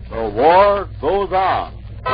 The war goes on.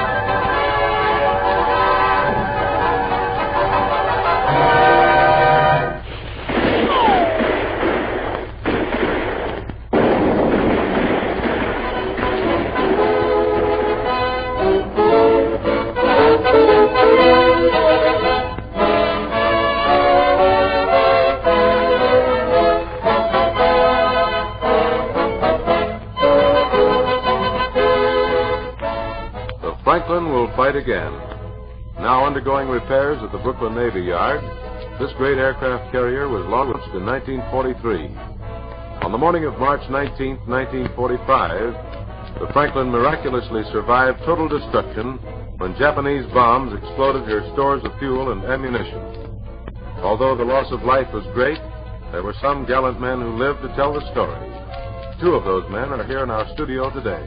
Franklin will fight again. Now undergoing repairs at the Brooklyn Navy Yard, this great aircraft carrier was launched in 1943. On the morning of March 19, 1945, the Franklin miraculously survived total destruction when Japanese bombs exploded her stores of fuel and ammunition. Although the loss of life was great, there were some gallant men who lived to tell the story. Two of those men are here in our studio today.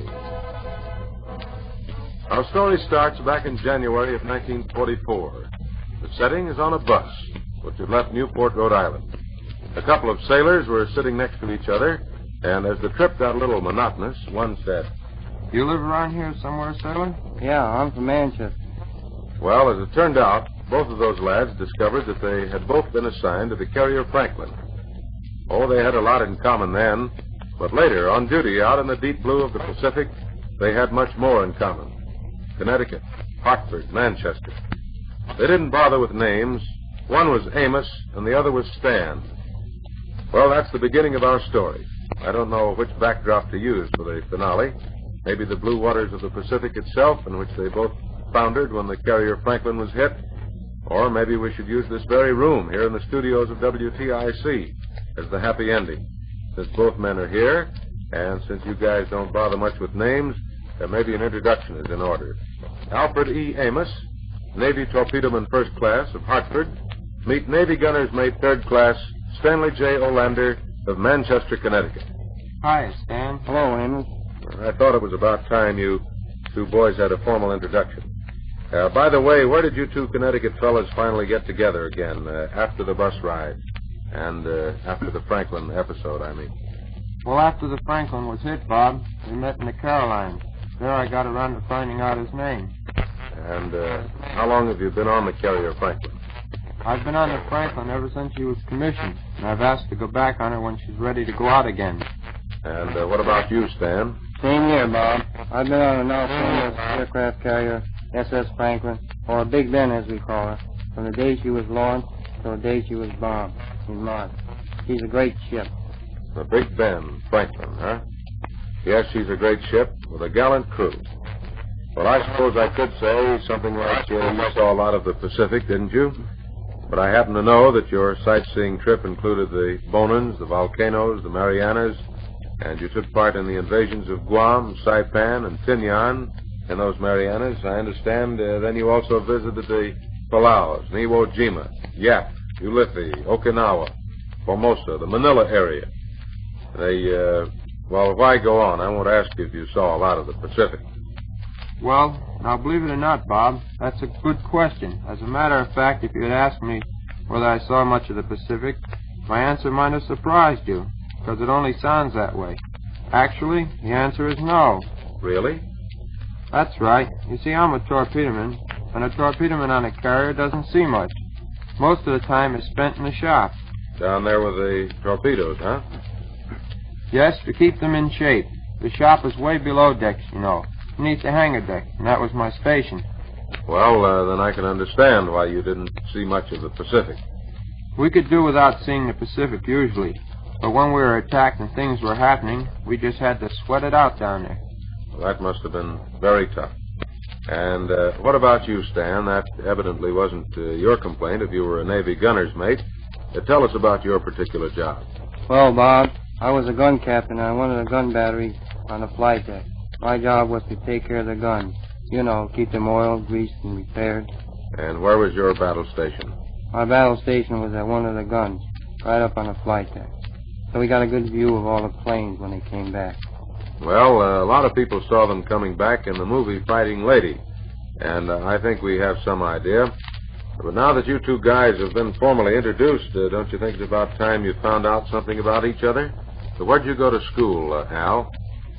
Our story starts back in January of 1944. The setting is on a bus, which had left Newport, Rhode Island. A couple of sailors were sitting next to each other, and as the trip got a little monotonous, one said, "You live around here somewhere, sailor?" "Yeah, I'm from Manchester." Well, as it turned out, both of those lads discovered that they had both been assigned to the carrier Franklin. Oh, they had a lot in common then, but later, on duty out in the deep blue of the Pacific, they had much more in common. Connecticut, Hartford, Manchester. They didn't bother with names. One was Amos, and the other was Stan. Well, that's the beginning of our story. I don't know which backdrop to use for the finale. Maybe the blue waters of the Pacific itself, in which they both foundered when the carrier Franklin was hit. Or maybe we should use this very room here in the studios of WTIC as the happy ending. Since both men are here, and since you guys don't bother much with names, maybe an introduction is in order. Alfred E. Amos, Navy Torpedoman First Class of Hartford. Meet Navy Gunner's Mate Third Class, Stanley J. Olander of Manchester, Connecticut. Hi, Stan. Hello, Amos. I thought it was about time you two boys had a formal introduction. By the way, where did you two Connecticut fellas finally get together again after the bus ride? And after the Franklin episode, I mean. Well, after the Franklin was hit, Bob, we met in the Carolines. There I got around to finding out his name. And how long have you been on the carrier Franklin? I've been on the Franklin ever since she was commissioned, and I've asked to go back on her when she's ready to go out again. And what about you, Stan? Same here, Bob. I've been on a now famous aircraft carrier, SS Franklin, or Big Ben as we call her, from the day she was launched till the day she was bombed in March. She's a great ship. The Big Ben Franklin, huh? Yes, she's a great ship with a gallant crew. Well, I suppose I could say something like you saw a lot of the Pacific, didn't you? But I happen to know that your sightseeing trip included the Bonans, the volcanoes, the Marianas, and you took part in the invasions of Guam, Saipan, and Tinian in those Marianas. I understand then you also visited the Palaus, Iwo Jima, Yap, Ulithi, Okinawa, Formosa, the Manila area. Well, why go on? I won't ask you if you saw a lot of the Pacific. Well, now, believe it or not, Bob, that's a good question. As a matter of fact, if you had asked me whether I saw much of the Pacific, my answer might have surprised you, because it only sounds that way. Actually, the answer is no. Really? That's right. You see, I'm a torpedoman, and a torpedoman on a carrier doesn't see much. Most of the time is spent in the shop. Down there with the torpedoes, huh? Yes, to keep them in shape. The shop is way below decks, you know, beneath the hangar deck, and that was my station. Well, then I can understand why you didn't see much of the Pacific. We could do without seeing the Pacific usually, but when we were attacked and things were happening, we just had to sweat it out down there. Well, that must have been very tough. And what about you, Stan? That evidently wasn't your complaint if you were a Navy gunner's mate. Tell us about your particular job. Well, Bob, I was a gun captain on one of the gun batteries on the flight deck. My job was to take care of the guns. You know, keep them oiled, greased, and repaired. And where was your battle station? My battle station was at one of the guns, right up on the flight deck. So we got a good view of all the planes when they came back. Well, a lot of people saw them coming back in the movie Fighting Lady. And I think we have some idea. But now that you two guys have been formally introduced, don't you think it's about time you found out something about each other? So where'd you go to school, Al?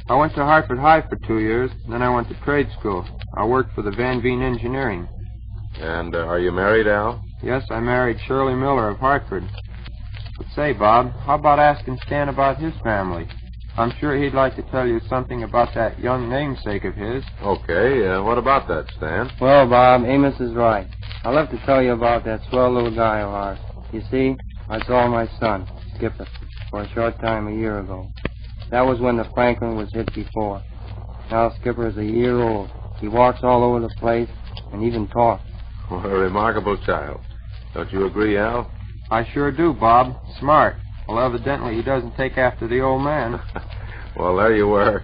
I went to Hartford High for 2 years, then I went to trade school. I worked for the Van Veen Engineering. And are you married, Al? Yes, I married Shirley Miller of Hartford. But say, Bob, how about asking Stan about his family? I'm sure he'd like to tell you something about that young namesake of his. Okay, what about that, Stan? Well, Bob, Amos is right. I'd love to tell you about that swell little guy of ours. You see, I saw my son, Skipper, for a short time a year ago. That was when the Franklin was hit before. Now Skipper is a year old. He walks all over the place and even talks. What a remarkable child. Don't you agree, Al? I sure do, Bob. Smart. Well, evidently he doesn't take after the old man. Well, there you were.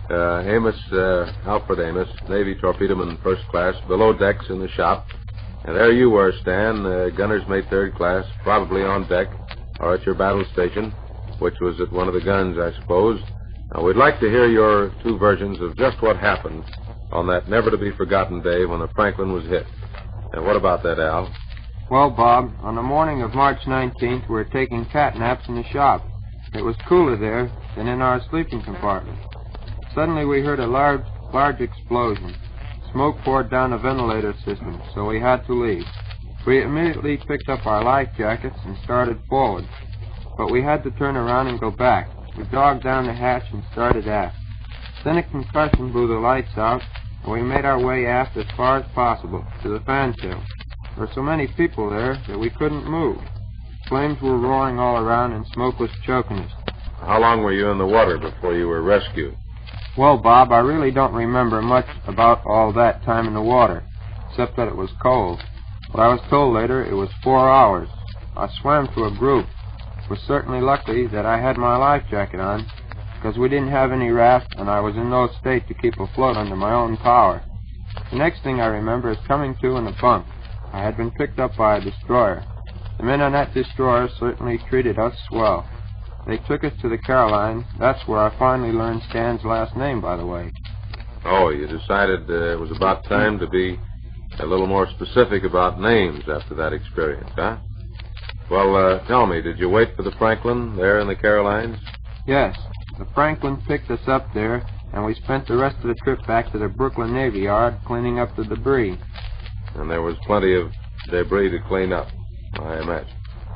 Alfred Amos, Navy torpedoman first class, below decks in the shop. And there you were, Stan, gunner's mate third class, probably on deck or at your battle station, which was at one of the guns, I suppose. Now, we'd like to hear your two versions of just what happened on that never-to-be-forgotten day when the Franklin was hit. And what about that, Al? Well, Bob, on the morning of March 19th, we were taking cat naps in the shop. It was cooler there than in our sleeping compartment. Suddenly we heard a large explosion. Smoke poured down the ventilator system, so we had to leave. We immediately picked up our life jackets and started forward. But we had to turn around and go back. We dogged down the hatch and started aft. Then a concussion blew the lights out, and we made our way aft as far as possible, to the fantail. There were so many people there that we couldn't move. Flames were roaring all around and smoke was choking us. How long were you in the water before you were rescued? Well, Bob, I really don't remember much about all that time in the water, except that it was cold. But I was told later it was 4 hours. I swam to a group. It was certainly lucky that I had my life jacket on, because we didn't have any raft and I was in no state to keep afloat under my own power. The next thing I remember is coming to in a bunk. I had been picked up by a destroyer. The men on that destroyer certainly treated us swell. They took us to the Caroline. That's where I finally learned Stan's last name, by the way. Oh, you decided it was about time to be a little more specific about names after that experience, huh? Well, tell me, did you wait for the Franklin there in the Carolines? Yes. The Franklin picked us up there, and we spent the rest of the trip back to the Brooklyn Navy Yard cleaning up the debris. And there was plenty of debris to clean up, I imagine.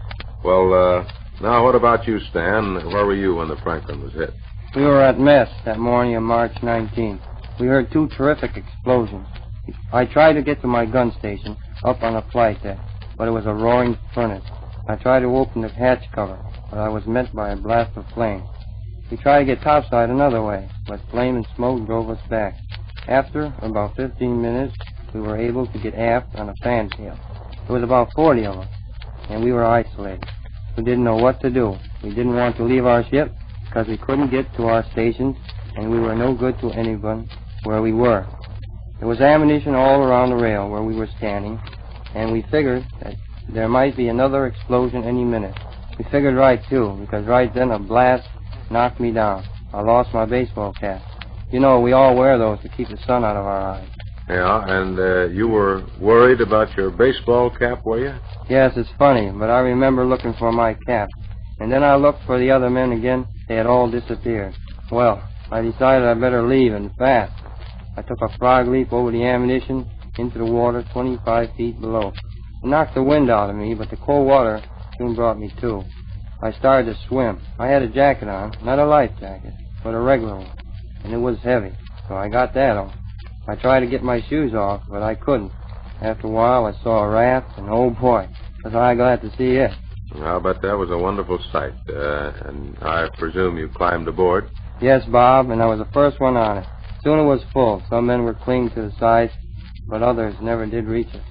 Well, now what about you, Stan? Where were you when the Franklin was hit? We were at mess that morning of March 19th. We heard two terrific explosions. I tried to get to my gun station up on the flight deck, but it was a roaring furnace. I tried to open the hatch cover, but I was met by a blast of flame. We tried to get topside another way, but flame and smoke drove us back. After about 15 minutes, we were able to get aft on a fantail. There was about 40 of us, and we were isolated. We didn't know what to do. We didn't want to leave our ship because we couldn't get to our stations, and we were no good to anyone where we were. There was ammunition all around the rail where we were standing, and we figured that there might be another explosion any minute. We figured right, too, because right then a blast knocked me down. I lost my baseball cap. You know, we all wear those to keep the sun out of our eyes. Yeah, and you were worried about your baseball cap, were you? Yes, it's funny, but I remember looking for my cap. And then I looked for the other men again. They had all disappeared. Well, I decided I better leave, and fast. I took a frog leap over the ammunition into the water 25 feet below. It knocked the wind out of me, but the cold water soon brought me to. I started to swim. I had a jacket on, not a life jacket, but a regular one, and it was heavy, so I got that on. I tried to get my shoes off, but I couldn't. After a while, I saw a raft, and oh boy, was I glad to see it. I'll bet that was a wonderful sight, and I presume you climbed aboard? Yes, Bob, and I was the first one on it. Soon it was full. Some men were clinging to the sides, but others never did reach us.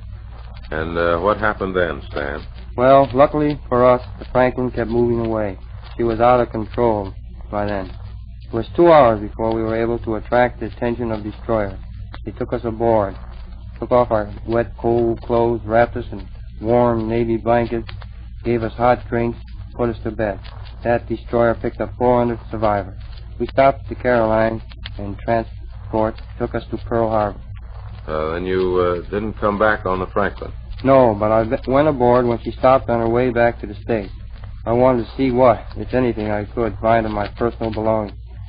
And what happened then, Stan? Well, luckily for us, the Franklin kept moving away. She was out of control by then. It was 2 hours before we were able to attract the attention of destroyers. They took us aboard, took off our wet, cold clothes, wrapped us in warm Navy blankets, gave us hot drinks, put us to bed. That destroyer picked up 400 survivors. We stopped at the Caroline, and transport took us to Pearl Harbor. Then you didn't come back on the Franklin? No, but I went aboard when she stopped on her way back to the States. I wanted to see what, if anything, I could find of my personal belongings.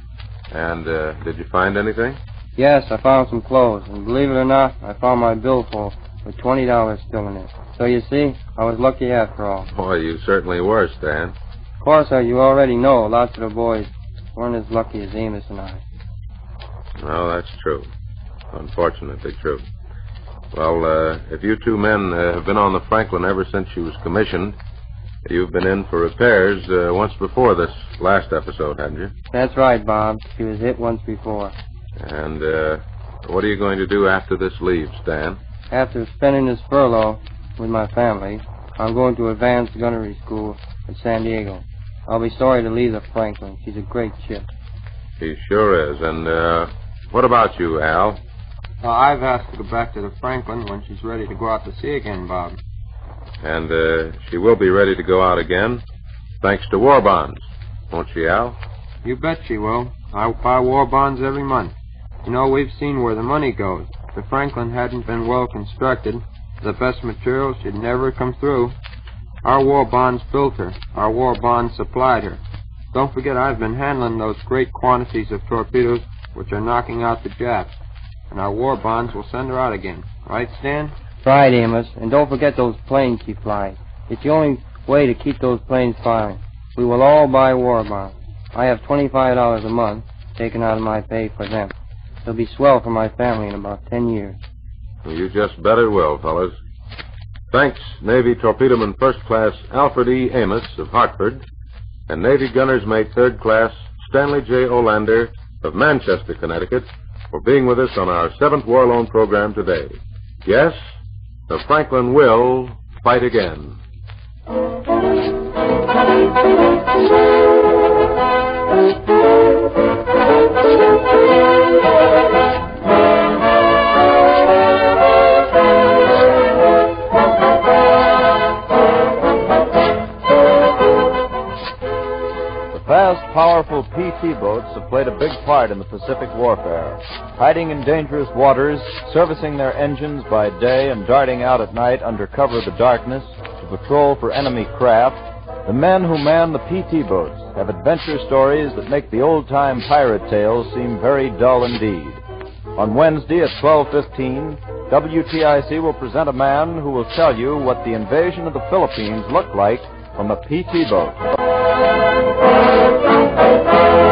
And did you find anything? Yes, I found some clothes, and believe it or not, I found my billfold with $20 still in it. So you see, I was lucky after all. Boy, you certainly were, Stan. Of course, you already know lots of the boys weren't as lucky as Amos and I. No, that's true. Unfortunately true. Well, if you two men have been on the Franklin ever since she was commissioned, you've been in for repairs once before this last episode, haven't you? That's right, Bob. She was hit once before. And what are you going to do after this leaves, Stan? After spending this furlough with my family, I'm going to advanced gunnery school at San Diego. I'll be sorry to leave the Franklin. She's a great ship. He sure is. And what about you, Al? I've asked to go back to the Franklin when she's ready to go out to sea again, Bob. And she will be ready to go out again, thanks to war bonds, won't she, Al? You bet she will. I buy war bonds every month. You know, we've seen where the money goes. If the Franklin hadn't been well constructed, the best material, she'd never come through. Our war bonds built her. Our war bonds supplied her. Don't forget, I've been handling those great quantities of torpedoes which are knocking out the Japs. And our war bonds will send her out again. Right, Stan? Right, Amos. And don't forget those planes she flies. It's the only way to keep those planes flying. We will all buy war bonds. I have $25 a month taken out of my pay for them. It'll be swell for my family in about 10 years. Well, you just bet it will, fellas. Thanks, Navy Torpedoman First Class Alfred E. Amos of Hartford, and Navy Gunner's Mate Third Class Stanley J. Olander of Manchester, Connecticut, for being with us on our 7th War Loan program today. Yes, the Franklin will fight again. Fast, powerful PT boats have played a big part in the Pacific warfare. Hiding in dangerous waters, servicing their engines by day and darting out at night under cover of the darkness to patrol for enemy craft, the men who man the PT boats have adventure stories that make the old-time pirate tales seem very dull indeed. On Wednesday at 12:15, WTIC will present a man who will tell you what the invasion of the Philippines looked like from a PT boat.